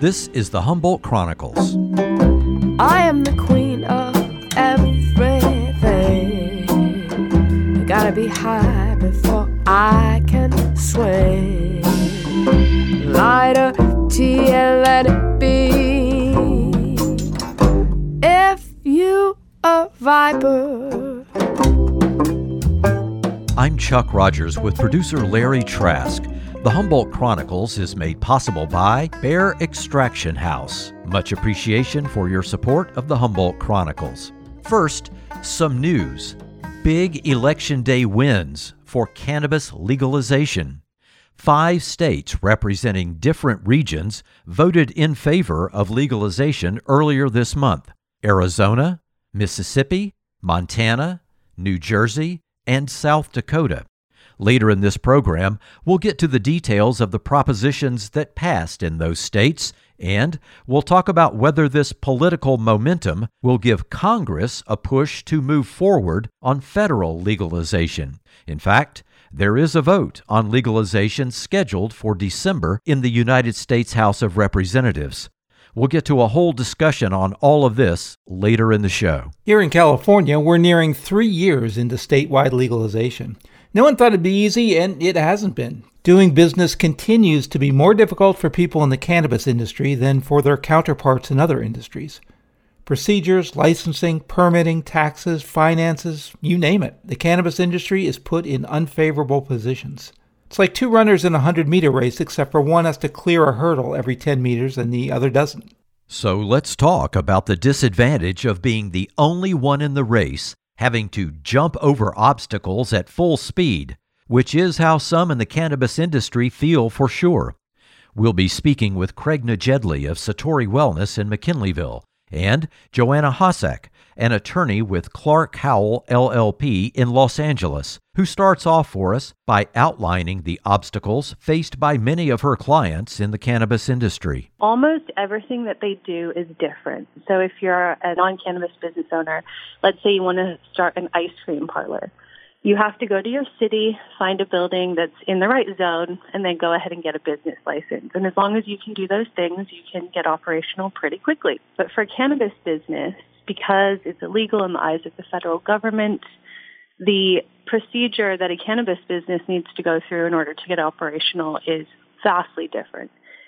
This is the Humboldt Chronicles. I am the queen of everything. I gotta be high before I can sway. Light a tea and let it be. If you a viper. I'm Chuck Rogers with producer Larry Trask. The Humboldt Chronicles is made possible by Bear Extraction House. Much appreciation for your support of the Humboldt Chronicles. First, some news. Big Election Day wins for cannabis legalization. 5 states representing different regions voted in favor of legalization earlier this month: Arizona, Mississippi, Montana, New Jersey, and South Dakota. Later in this program, we'll get to the details of the propositions that passed in those states, and we'll talk about whether this political momentum will give Congress a push to move forward on federal legalization. In fact, there is a vote on legalization scheduled for December in the United States House of Representatives. We'll get to a whole discussion on all of this later in the show. Here in California, we're nearing 3 years into statewide legalization. No one thought it'd be easy, and it hasn't been. Doing business continues to be more difficult for people in the cannabis industry than for their counterparts in other industries. Procedures, licensing, permitting, taxes, finances, you name it. The cannabis industry is put in unfavorable positions. It's like 2 runners in a 100-meter race, except for one has to clear a hurdle every 10 meters and the other doesn't. So let's talk about the disadvantage of being the only one in the race, having to jump over obstacles at full speed, which is how some in the cannabis industry feel for sure. We'll be speaking with Craig Najedli of Satori Wellness in McKinleyville, and Joanna Hossack, an attorney with Clark Howell LLP in Los Angeles, who starts off for us by outlining the obstacles faced by many of her clients in the cannabis industry. Almost everything that they do is different. So if you're a non-cannabis business owner, let's say you want to start an ice cream parlor, you have to go to your city, find a building that's in the right zone, and then go ahead and get a business license. And as long as you can do those things, you can get operational pretty quickly. But for cannabis business, because it's illegal in the eyes of the federal government, the procedure that a cannabis business needs to go through in order to get operational is vastly different.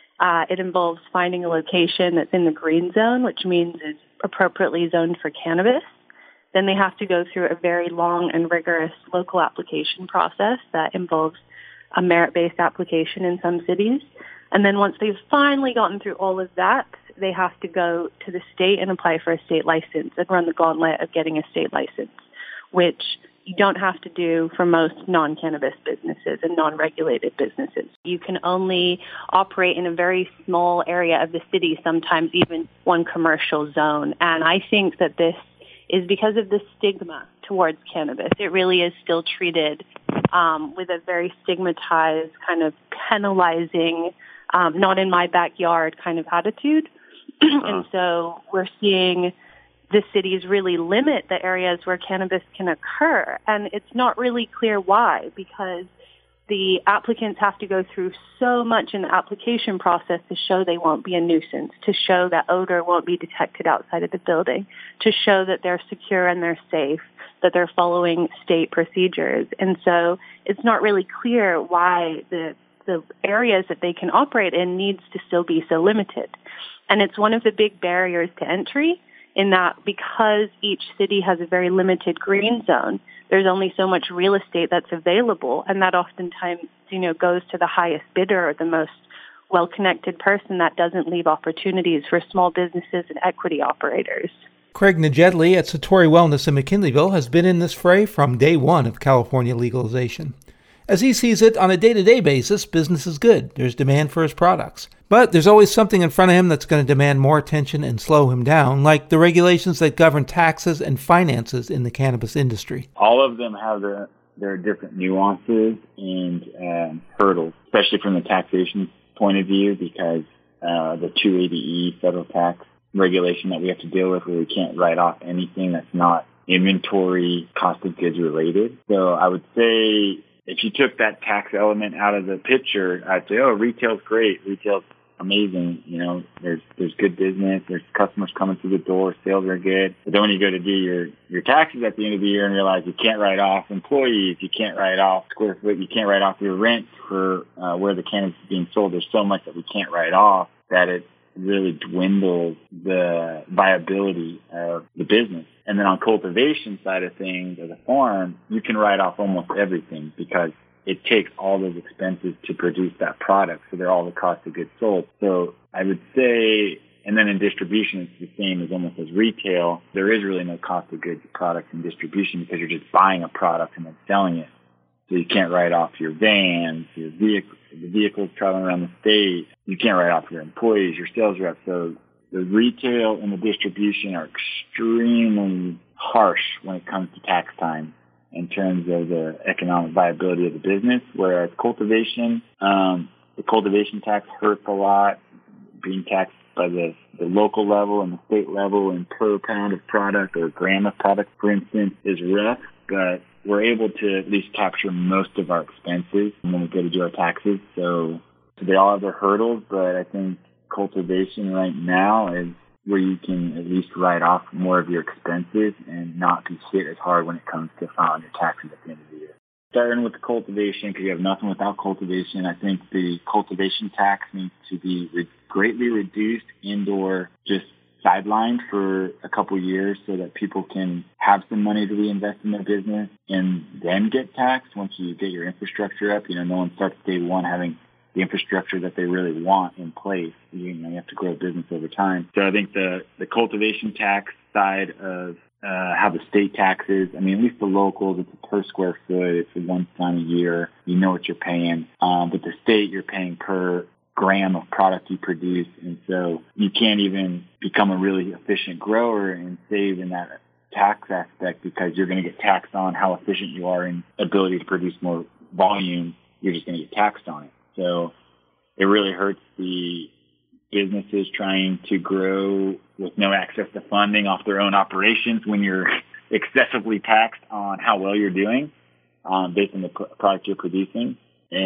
It involves finding a location that's in the green zone, which means it's appropriately zoned for cannabis. Then they have to go through a very long and rigorous local application process that involves a merit-based application in some cities. And then once they've finally gotten through all of that, they have to go to the state and apply for a state license and run the gauntlet of getting a state license, which you don't have to do for most non-cannabis businesses and non-regulated businesses. You can only operate in a very small area of the city, sometimes even one commercial zone. And I think that this is because of the stigma towards cannabis. It really is still treated with a very stigmatized, kind of penalizing, not in my backyard kind of attitude. And so we're seeing the cities really limit the areas where cannabis can occur. And it's not really clear why, because the applicants have to go through so much in the application process to show they won't be a nuisance, to show that odor won't be detected outside of the building, to show that they're secure and they're safe, that they're following state procedures. And so it's not really clear why the areas that they can operate in needs to still be so limited. And it's one of the big barriers to entry in that because each city has a very limited green zone, there's only so much real estate that's available, and that oftentimes, goes to the highest bidder or the most well-connected person. That doesn't leave opportunities for small businesses and equity operators. Craig Najedli at Satori Wellness in McKinleyville has been in this fray from day one of California legalization. As he sees it, on a day-to-day basis, business is good. There's demand for his products. But there's always something in front of him that's going to demand more attention and slow him down, like the regulations that govern taxes and finances in the cannabis industry. All of them have their different nuances and hurdles, especially from the taxation point of view, because the 280E federal tax regulation that we have to deal with, where we can't write off anything that's not inventory cost of goods related. So I would say if you took that tax element out of the picture, I'd say, retail's great. Retail's amazing. You know, there's good business, there's customers coming through the door, sales are good. But then when you go to do your taxes at the end of the year and realize you can't write off employees, you can't write off square foot, you can't write off your rent for where the cannabis is being sold. There's so much that we can't write off that it really dwindles the viability of the business. And then on cultivation side of things, as a farm, you can write off almost everything because it takes all those expenses to produce that product. So they're all the cost of goods sold. So I would say, and then in distribution, it's the same as almost as retail. There is really no cost of goods products in distribution because you're just buying a product and then selling it. So you can't write off your vans, your vehicles traveling around the state. You can't write off your employees, your sales reps. So the retail and the distribution are extremely harsh when it comes to tax time in terms of the economic viability of the business, whereas cultivation, the cultivation tax hurts a lot. Being taxed by the local level and the state level and per pound of product or gram of product, for instance, is rough, but we're able to at least capture most of our expenses when we go to do our taxes. So they all have their hurdles, but I think cultivation right now is where you can at least write off more of your expenses and not be hit as hard when it comes to filing your taxes at the end of the year. Starting with the cultivation, because you have nothing without cultivation, I think the cultivation tax needs to be greatly reduced and/or just sidelined for a couple of years so that people can have some money to reinvest in their business and then get taxed once you get your infrastructure up. You know, no one starts day one having the infrastructure that they really want in place. You have to grow a business over time. So I think the cultivation tax side of how the state taxes, I mean, at least the locals, it's a per square foot, it's a one time a year, you know what you're paying. But the state, you're paying per gram of product you produce. And so you can't even become a really efficient grower and save in that tax aspect because you're going to get taxed on how efficient you are in ability to produce more volume. You're just going to get taxed on it. So it really hurts the businesses trying to grow with no access to funding off their own operations when you're excessively taxed on how well you're doing based on the product you're producing.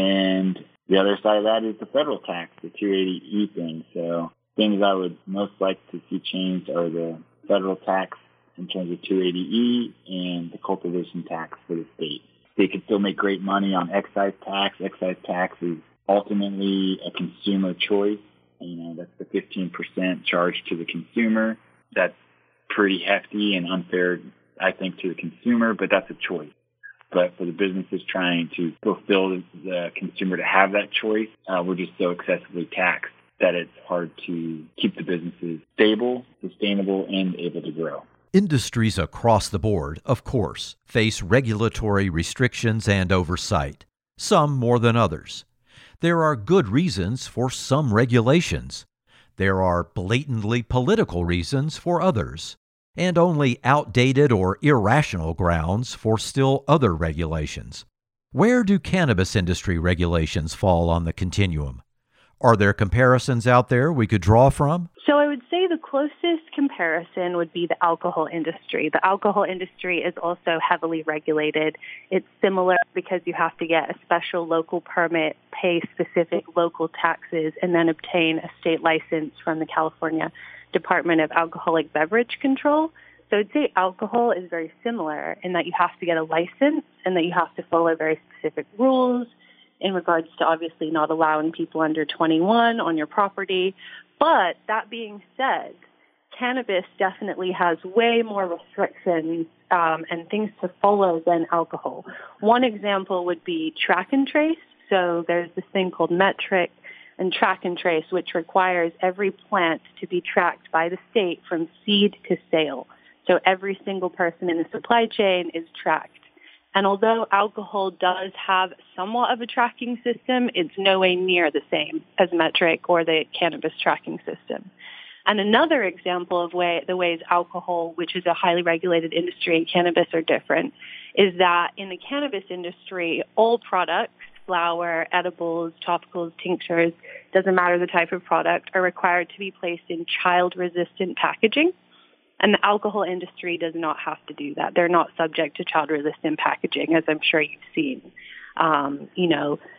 And the other side of that is the federal tax, the 280E thing. So things I would most like to see changed are the federal tax in terms of 280E and the cultivation tax for the state. They could still make great money on excise tax. Excise tax is ultimately a consumer choice. You know, that's the 15% charge to the consumer. That's pretty hefty and unfair, I think, to the consumer, but that's a choice. But for the businesses trying to fulfill the consumer to have that choice, we're just so excessively taxed that it's hard to keep the businesses stable, sustainable, and able to grow. Industries across the board, of course, face regulatory restrictions and oversight, some more than others. There are good reasons for some regulations. There are blatantly political reasons for others, and only outdated or irrational grounds for still other regulations. Where do cannabis industry regulations fall on the continuum? Are there comparisons out there we could draw from? So I would say the closest comparison would be the alcohol industry. The alcohol industry is also heavily regulated. It's similar because you have to get a special local permit, pay specific local taxes, and then obtain a state license from the California Department of Alcoholic Beverage Control. So I'd say alcohol is very similar in that you have to get a license and that you have to follow very specific rules in regards to obviously not allowing people under 21 on your property. But that being said, cannabis definitely has way more restrictions and things to follow than alcohol. One example would be track and trace. So there's this thing called Metrc and track and trace, which requires every plant to be tracked by the state from seed to sale. So every single person in the supply chain is tracked. And although alcohol does have somewhat of a tracking system, it's nowhere near the same as Metrc or the cannabis tracking system. And another example of the ways alcohol, which is a highly regulated industry, and cannabis are different, is that in the cannabis industry, all products, flower, edibles, topicals, tinctures, doesn't matter the type of product, are required to be placed in child-resistant packaging. And the alcohol industry does not have to do that. They're not subject to child-resistant packaging, as I'm sure you've seen.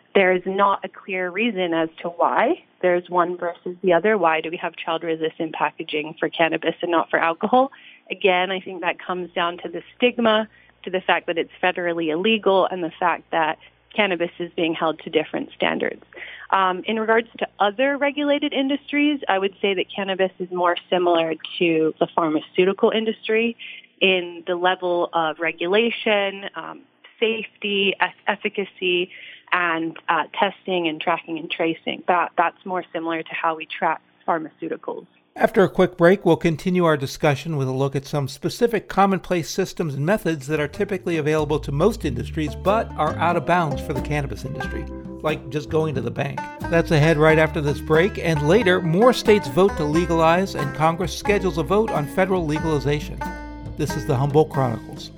There's not a clear reason as to why. There's one versus the other. Why do we have child-resistant packaging for cannabis and not for alcohol? Again, I think that comes down to the stigma, to the fact that it's federally illegal, and the fact that cannabis is being held to different standards. In regards to other regulated industries, I would say that cannabis is more similar to the pharmaceutical industry in the level of regulation, safety, efficacy, and testing and tracking and tracing. That's more similar to how we track pharmaceuticals. After a quick break, we'll continue our discussion with a look at some specific commonplace systems and methods that are typically available to most industries but are out of bounds for the cannabis industry, like just going to the bank. That's ahead right after this break, and later, more states vote to legalize and Congress schedules a vote on federal legalization. This is the Humboldt Chronicles.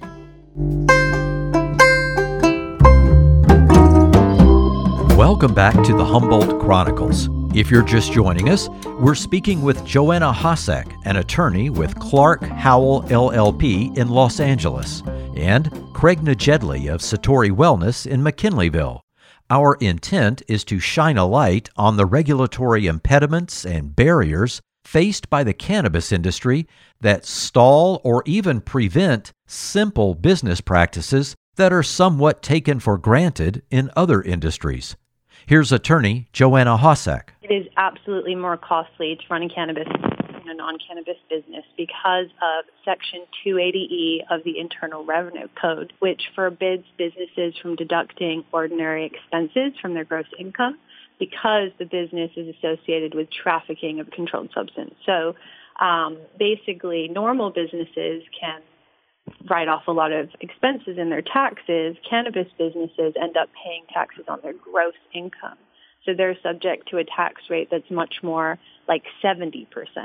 Welcome back to the Humboldt Chronicles. If you're just joining us, we're speaking with Joanna Hossack, an attorney with Clark Howell LLP in Los Angeles, and Craig Najedli of Satori Wellness in McKinleyville. Our intent is to shine a light on the regulatory impediments and barriers faced by the cannabis industry that stall or even prevent simple business practices that are somewhat taken for granted in other industries. Here's attorney Joanna Hossack. It is absolutely more costly to run a cannabis in a non-cannabis business because of Section 280E of the Internal Revenue Code, which forbids businesses from deducting ordinary expenses from their gross income because the business is associated with trafficking of a controlled substance. So basically, normal businesses can write off a lot of expenses in their taxes. Cannabis businesses end up paying taxes on their gross income. So they're subject to a tax rate that's much more like 70%.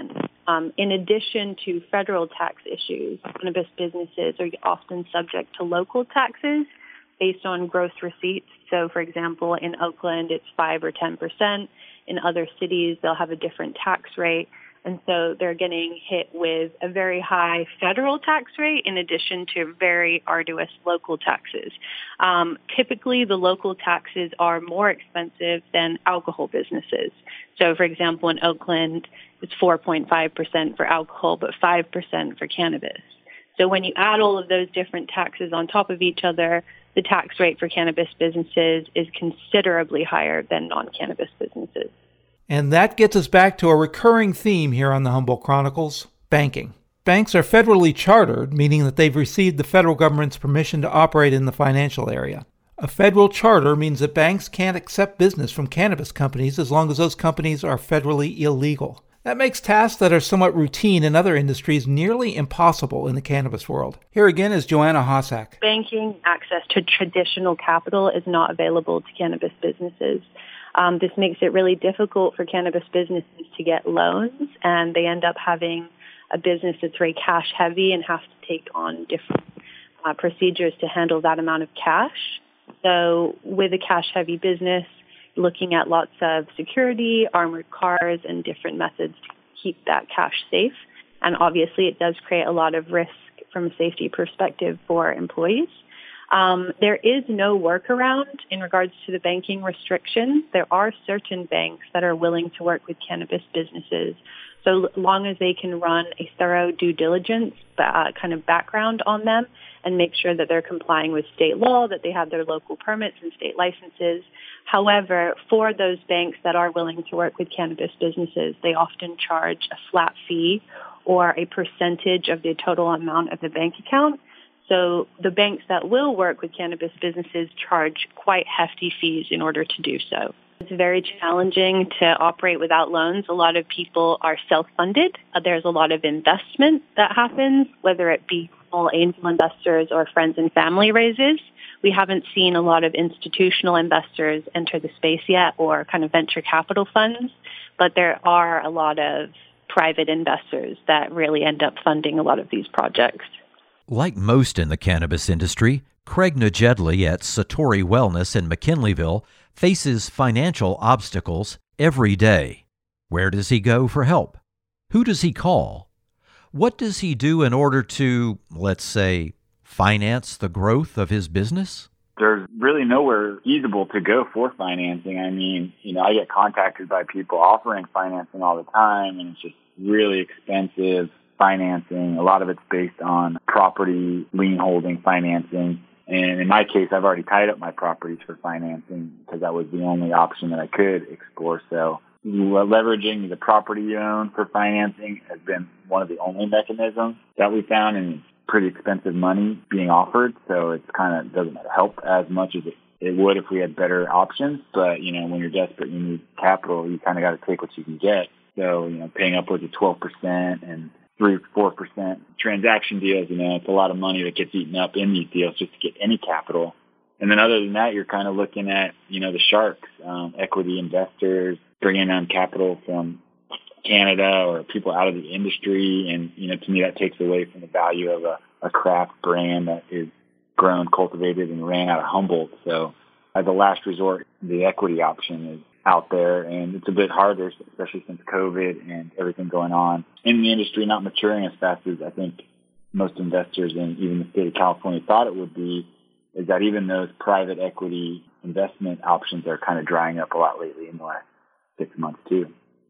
In addition to federal tax issues, cannabis businesses are often subject to local taxes based on gross receipts. So, for example, in Oakland, it's 5 or 10%. In other cities, they'll have a different tax rate. And so they're getting hit with a very high federal tax rate in addition to very arduous local taxes. Typically, the local taxes are more expensive than alcohol businesses. So, for example, in Oakland, it's 4.5% for alcohol, but 5% for cannabis. So when you add all of those different taxes on top of each other, the tax rate for cannabis businesses is considerably higher than non-cannabis businesses. And that gets us back to a recurring theme here on the Humboldt Chronicles, banking. Banks are federally chartered, meaning that they've received the federal government's permission to operate in the financial area. A federal charter means that banks can't accept business from cannabis companies as long as those companies are federally illegal. That makes tasks that are somewhat routine in other industries nearly impossible in the cannabis world. Here again is Joanna Hossack. Banking access to traditional capital is not available to cannabis businesses. This makes it really difficult for cannabis businesses to get loans, and they end up having a business that's very cash heavy and have to take on different procedures to handle that amount of cash. So with a cash heavy business, looking at lots of security, armored cars, and different methods to keep that cash safe. And obviously it does create a lot of risk from a safety perspective for employees. There is no workaround in regards to the banking restrictions. There are certain banks that are willing to work with cannabis businesses so long as they can run a thorough due diligence kind of background on them and make sure that they're complying with state law, that they have their local permits and state licenses. However, for those banks that are willing to work with cannabis businesses, they often charge a flat fee or a percentage of the total amount of the bank account. So the banks that will work with cannabis businesses charge quite hefty fees in order to do so. It's very challenging to operate without loans. A lot of people are self-funded. There's a lot of investment that happens, whether it be small angel investors or friends and family raises. We haven't seen a lot of institutional investors enter the space yet or kind of venture capital funds, but there are a lot of private investors that really end up funding a lot of these projects. Like most in the cannabis industry, Craig Najedli at Satori Wellness in McKinleyville faces financial obstacles every day. Where does he go for help? Who does he call? What does he do in order to, let's say, finance the growth of his business? there's really nowhere feasible to go for financing. I mean, I get contacted by people offering financing all the time, and it's just really expensive financing. A lot of it's based on property lien holding financing. And in my case, I've already tied up my properties for financing because that was the only option that I could explore. So leveraging the property you own for financing has been one of the only mechanisms that we found, and it's pretty expensive money being offered. So it's kind of doesn't help as much as it would if we had better options. But, when you're desperate, you need capital, you kind of got to take what you can get. So, paying upwards of 12% and 3-4% transaction deals, it's a lot of money that gets eaten up in these deals just to get any capital. And then other than that, you're kind of looking at, the sharks, equity investors, bringing on capital from Canada or people out of the industry. And, to me, that takes away from the value of a craft brand that is grown, cultivated, and ran out of Humboldt. So as a last resort, the equity option is out there, and it's a bit harder, especially since COVID and everything going on in the industry, not maturing as fast as I think most investors and even the state of California thought it would be, is that even those private equity investment options are kind of drying up a lot lately in the last 6 months too.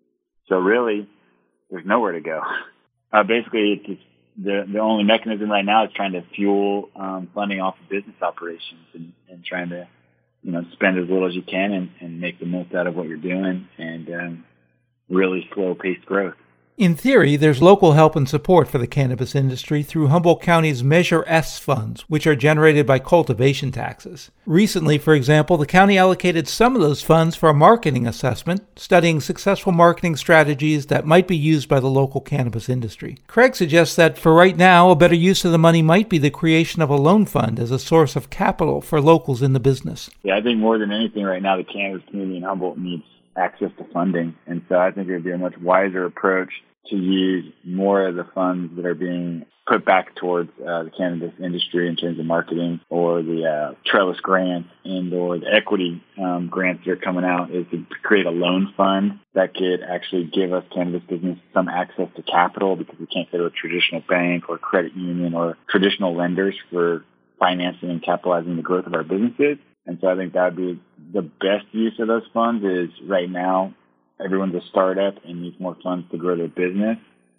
So really, there's nowhere to go. Basically, it's just the only mechanism right now is trying to fuel funding off of business operations and trying to spend as little as you can and make the most out of what you're doing and really slow-paced growth. In theory, there's local help and support for the cannabis industry through Humboldt County's Measure S funds, which are generated by cultivation taxes. Recently, for example, the county allocated some of those funds for a marketing assessment, studying successful marketing strategies that might be used by the local cannabis industry. Craig suggests that for right now, a better use of the money might be the creation of a loan fund as a source of capital for locals in the business. Yeah, I think more than anything right now, the cannabis community in Humboldt needs access to funding. And so I think it would be a much wiser approach to use more of the funds that are being put back towards the cannabis industry in terms of marketing, or the trellis grants and or the equity grants that are coming out, is to create a loan fund that could actually give us cannabis business some access to capital, because we can't go to a traditional bank or credit union or traditional lenders for financing and capitalizing the growth of our businesses. And so I think that would be the best use of those funds. Is right now, everyone's a startup and needs more funds to grow their business.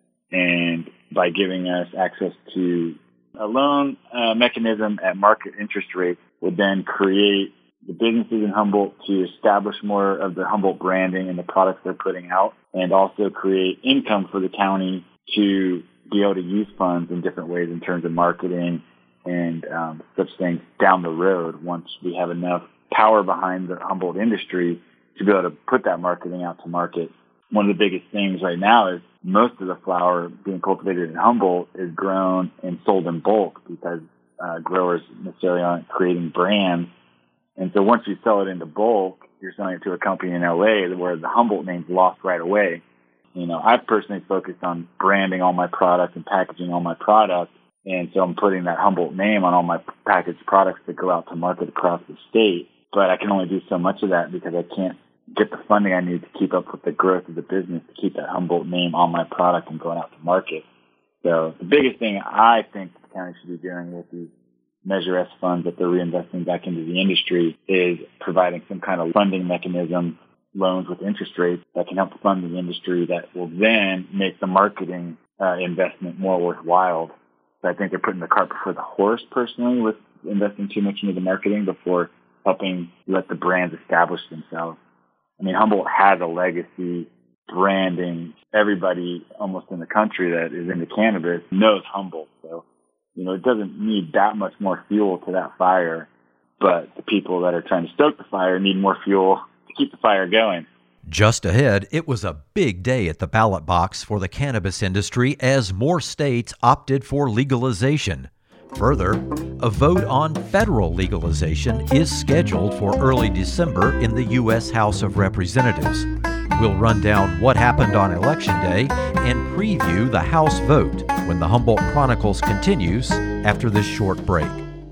And by giving us access to a loan mechanism at market interest rates would then create the businesses in Humboldt to establish more of the Humboldt branding and the products they're putting out, and also create income for the county to be able to use funds in different ways in terms of marketing and such things down the road, once we have enough power behind the Humboldt industry to be able to put that marketing out to market. One of the biggest things right now is most of the flower being cultivated in Humboldt is grown and sold in bulk, because growers necessarily aren't creating brands. And so once you sell it into bulk, you're selling it to a company in LA where the Humboldt name's lost right away. I've personally focused on branding all my products and packaging all my products. And so I'm putting that Humboldt name on all my packaged products that go out to market across the state. But I can only do so much of that because I can't get the funding I need to keep up with the growth of the business, to keep that Humboldt name on my product and going out to market. So the biggest thing I think the county should be doing with these Measure S funds that they're reinvesting back into the industry is providing some kind of funding mechanism, loans with interest rates that can help fund the industry, that will then make the marketing investment more worthwhile. So I think they're putting the cart before the horse, personally, with investing too much into the marketing before helping let the brands establish themselves. I mean, Humboldt has a legacy branding. Everybody almost in the country that is into cannabis knows Humboldt. So, it doesn't need that much more fuel to that fire, but the people that are trying to stoke the fire need more fuel to keep the fire going. Just ahead, it was a big day at the ballot box for the cannabis industry as more states opted for legalization. Further, a vote on federal legalization is scheduled for early December in the U.S. House of Representatives. We'll run down what happened on Election Day and preview the House vote when the Humboldt Chronicles continues after this short break.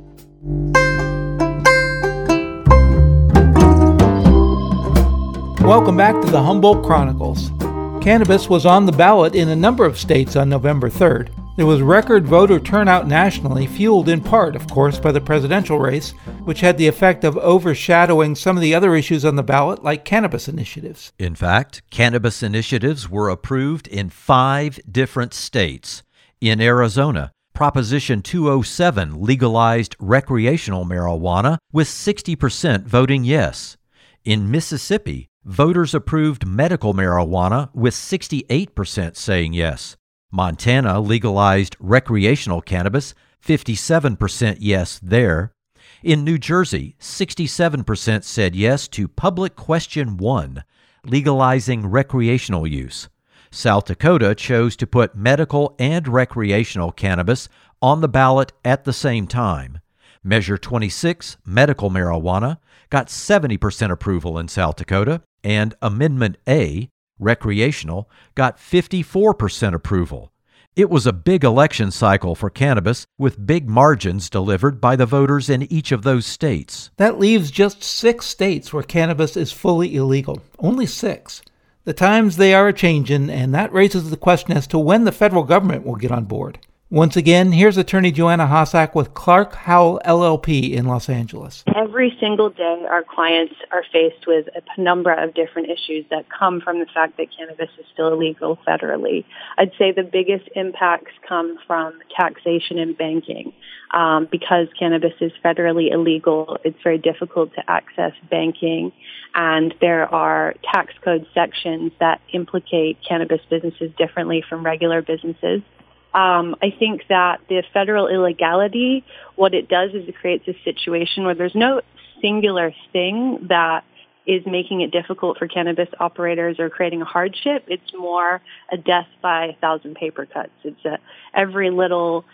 Welcome back to the Humboldt Chronicles. Cannabis was on the ballot in a number of states on November 3rd. There was record voter turnout nationally, fueled in part, of course, by the presidential race, which had the effect of overshadowing some of the other issues on the ballot, like cannabis initiatives. In fact, cannabis initiatives were approved in 5 different states. In Arizona, Proposition 207 legalized recreational marijuana with 60% voting yes. In Mississippi, voters approved medical marijuana with 68% saying yes. Montana legalized recreational cannabis, 57% yes there. In New Jersey, 67% said yes to Public Question 1, legalizing recreational use. South Dakota chose to put medical and recreational cannabis on the ballot at the same time. Measure 26, medical marijuana, got 70% approval in South Dakota, and Amendment A, recreational, got 54% approval. It was a big election cycle for cannabis, with big margins delivered by the voters in each of those states. That leaves just 6 states where cannabis is fully illegal. Only 6. The times they are a-changin', and that raises the question as to when the federal government will get on board. Once again, here's attorney Joanna Hossack with Clark Howell LLP in Los Angeles. Every single day, our clients are faced with a number of different issues that come from the fact that cannabis is still illegal federally. I'd say the biggest impacts come from taxation and banking. Because cannabis is federally illegal, it's very difficult to access banking, and there are tax code sections that implicate cannabis businesses differently from regular businesses. I think that the federal illegality, what it does is it creates a situation where there's no singular thing that is making it difficult for cannabis operators or creating a hardship. It's more a death by 1,000 paper cuts. It's every little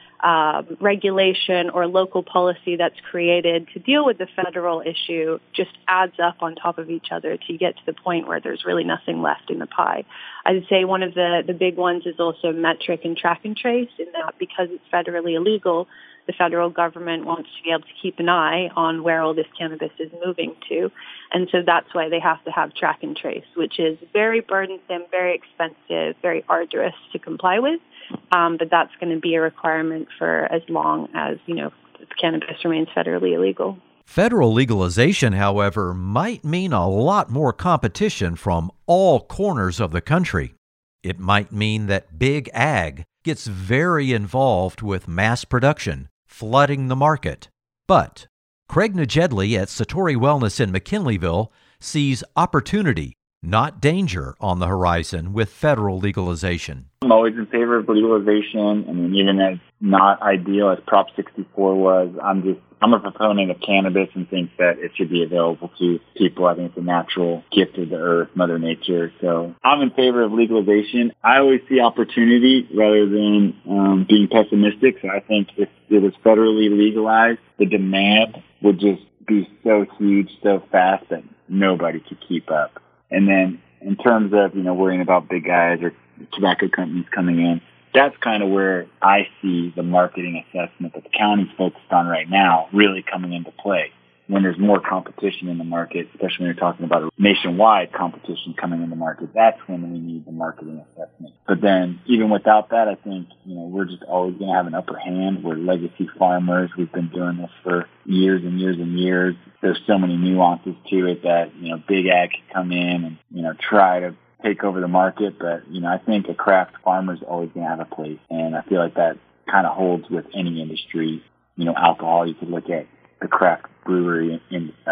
regulation or local policy that's created to deal with the federal issue just adds up on top of each other to get to the point where there's really nothing left in the pie. I'd say one of the big ones is also metric and track and trace, in that because it's federally illegal, the federal government wants to be able to keep an eye on where all this cannabis is moving to. And so that's why they have to have track and trace, which is very burdensome, very expensive, very arduous to comply with. But that's going to be a requirement for as long as, cannabis remains federally illegal. Federal legalization, however, might mean a lot more competition from all corners of the country. It might mean that Big Ag gets very involved with mass production, flooding the market. But Craig Najedli at Satori Wellness in McKinleyville sees opportunity, not danger, on the horizon with federal legalization. I'm always in favor of legalization. I mean, even as not ideal as Prop 64 was, I'm a proponent of cannabis and think that it should be available to people. I think it's a natural gift of the earth, Mother Nature. So I'm in favor of legalization. I always see opportunity rather than being pessimistic. So I think if it was federally legalized, the demand would just be so huge, so fast that nobody could keep up. And then in terms of, worrying about big guys or tobacco companies coming in, that's kind of where I see the marketing assessment that the county's focused on right now really coming into play. When there's more competition in the market, especially when you're talking about a nationwide competition coming in the market, that's when we need the marketing assessment. But then even without that, I think, we're just always going to have an upper hand. We're legacy farmers. We've been doing this for years and years and years. There's so many nuances to it that, Big Ag can come in and, try to take over the market. But, I think a craft farmer is always going to have a place. And I feel like that kind of holds with any industry. Alcohol, you could look at the craft brewery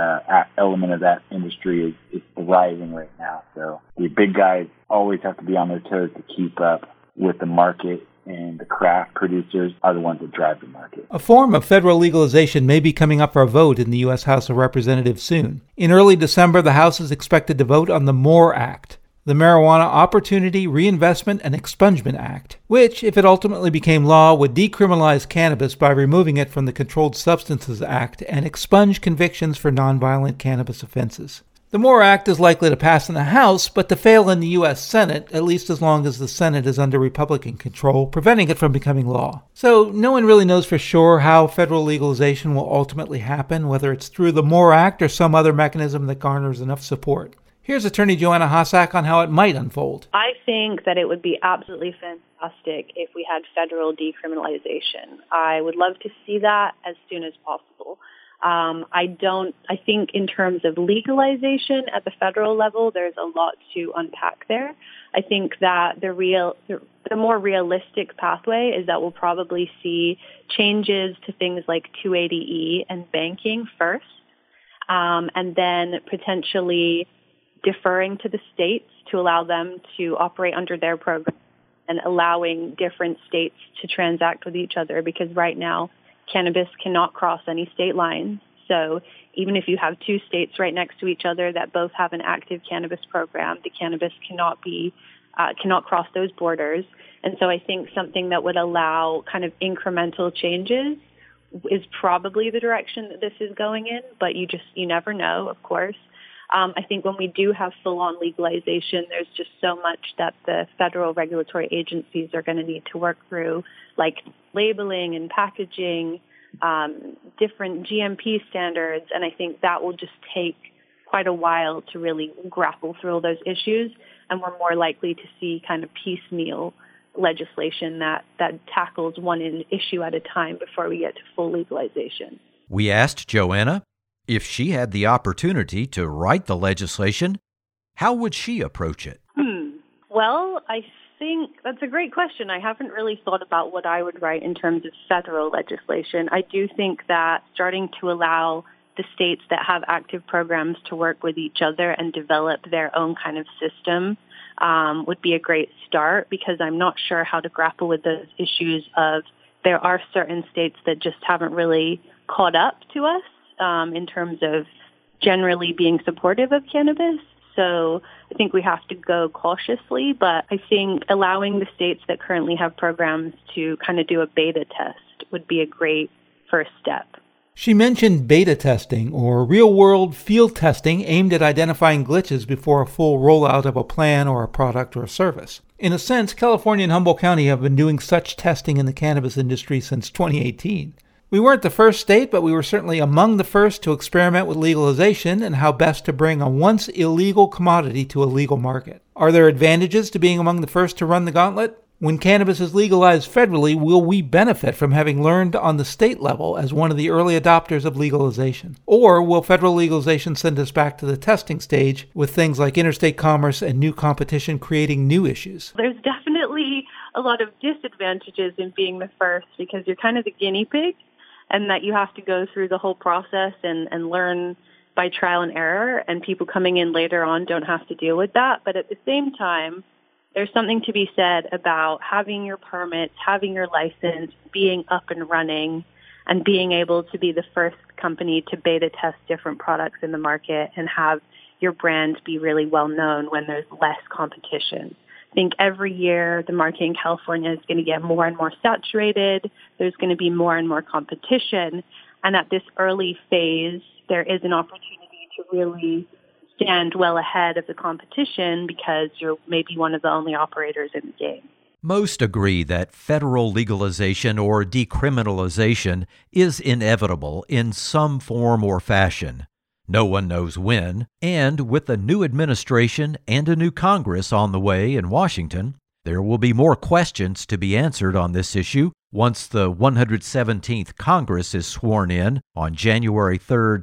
element of that industry is thriving right now. So the big guys always have to be on their toes to keep up with the market, and the craft producers are the ones that drive the market. A form of federal legalization may be coming up for a vote in the U.S. House of Representatives soon. In early December, the House is expected to vote on the MORE Act, the Marijuana Opportunity, Reinvestment, and Expungement Act, which, if it ultimately became law, would decriminalize cannabis by removing it from the Controlled Substances Act and expunge convictions for nonviolent cannabis offenses. The MORE Act is likely to pass in the House, but to fail in the U.S. Senate, at least as long as the Senate is under Republican control, preventing it from becoming law. So no one really knows for sure how federal legalization will ultimately happen, whether it's through the MORE Act or some other mechanism that garners enough support. Here's attorney Joanna Hossack on how it might unfold. I think that it would be absolutely fantastic if we had federal decriminalization. I would love to see that as soon as possible. I think in terms of legalization at the federal level, there's a lot to unpack there. I think that the more realistic pathway is that we'll probably see changes to things like 280E and banking first, and then potentially deferring to the states to allow them to operate under their program and allowing different states to transact with each other, because right now cannabis cannot cross any state lines. So even if you have two states right next to each other that both have an active cannabis program, the cannabis cannot cross those borders. And so I think something that would allow kind of incremental changes is probably the direction that this is going in, but you never know, of course. I think when we do have full-on legalization, there's just so much that the federal regulatory agencies are going to need to work through, like labeling and packaging, different GMP standards, and I think that will just take quite a while to really grapple through all those issues, and we're more likely to see kind of piecemeal legislation that tackles one issue at a time before we get to full legalization. We asked Joanna if she had the opportunity to write the legislation, how would she approach it? Well, I think that's a great question. I haven't really thought about what I would write in terms of federal legislation. I do think that starting to allow the states that have active programs to work with each other and develop their own kind of system would be a great start, because I'm not sure how to grapple with those issues of there are certain states that just haven't really caught up to us in terms of generally being supportive of cannabis. So I think we have to go cautiously, but I think allowing the states that currently have programs to kind of do a beta test would be a great first step. She mentioned beta testing, or real-world field testing aimed at identifying glitches before a full rollout of a plan or a product or a service. In a sense, California and Humboldt County have been doing such testing in the cannabis industry since 2018. We weren't the first state, but we were certainly among the first to experiment with legalization and how best to bring a once illegal commodity to a legal market. Are there advantages to being among the first to run the gauntlet? When cannabis is legalized federally, will we benefit from having learned on the state level as one of the early adopters of legalization? Or will federal legalization send us back to the testing stage with things like interstate commerce and new competition creating new issues? There's definitely a lot of disadvantages in being the first, because you're kind of the guinea pig, and that you have to go through the whole process and learn by trial and error, and people coming in later on don't have to deal with that. But at the same time, there's something to be said about having your permits, having your license, being up and running, and being able to be the first company to beta test different products in the market and have your brand be really well known when there's less competition. I think every year the market in California is going to get more and more saturated. There's going to be more and more competition. And at this early phase, there is an opportunity to really stand well ahead of the competition because you're maybe one of the only operators in the game. Most agree that federal legalization or decriminalization is inevitable in some form or fashion. No one knows when, and with a new administration and a new Congress on the way in Washington, there will be more questions to be answered on this issue once the 117th Congress is sworn in on January 3,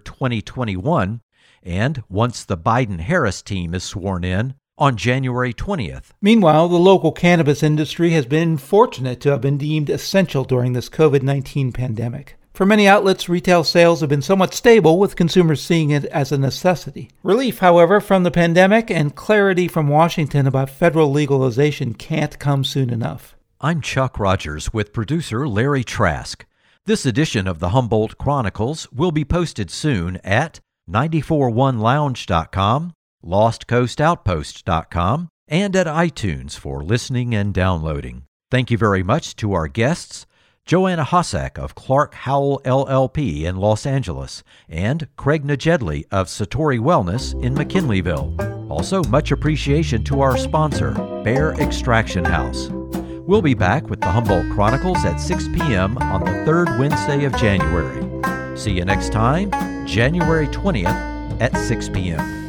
2021, and once the Biden-Harris team is sworn in on January 20th. Meanwhile, the local cannabis industry has been fortunate to have been deemed essential during this COVID-19 pandemic. For many outlets, retail sales have been somewhat stable, with consumers seeing it as a necessity. Relief, however, from the pandemic and clarity from Washington about federal legalization can't come soon enough. I'm Chuck Rogers with producer Larry Trask. This edition of the Humboldt Chronicles will be posted soon at 941lounge.com, lostcoastoutpost.com, and at iTunes for listening and downloading. Thank you very much to our guests, Joanna Hossack of Clark Howell LLP in Los Angeles, and Craig Najedli of Satori Wellness in McKinleyville. Also, much appreciation to our sponsor, Bear Extraction House. We'll be back with the Humboldt Chronicles at 6 p.m. on the third Wednesday of January. See you next time, January 20th at 6 p.m.